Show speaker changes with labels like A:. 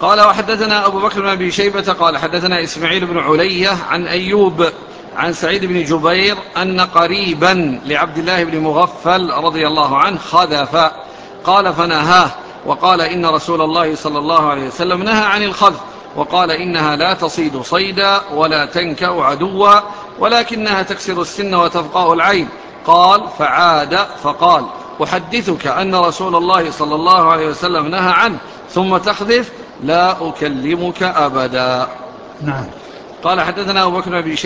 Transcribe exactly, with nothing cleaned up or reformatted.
A: قال وحدثنا أبو بكر بن أبي شيبة قال حدثنا إسماعيل بن علية عن أيوب عن سعيد بن جبير أن قريبا لعبد الله بن مغفل رضي الله عنه خذف، قال فنهاه وقال إن رسول الله صلى الله عليه وسلم نهى عن الخذف، وقال إنها لا تصيد صيدا ولا تنكأ عدوا ولكنها تكسر السن وتفقأ العين. قال فعاد فقال أحدثك أن رسول الله صلى الله عليه وسلم نهى عنه ثم تخذف لا أكلمك أبدا.
B: نعم.
A: قال حدثنا أبو بكر بن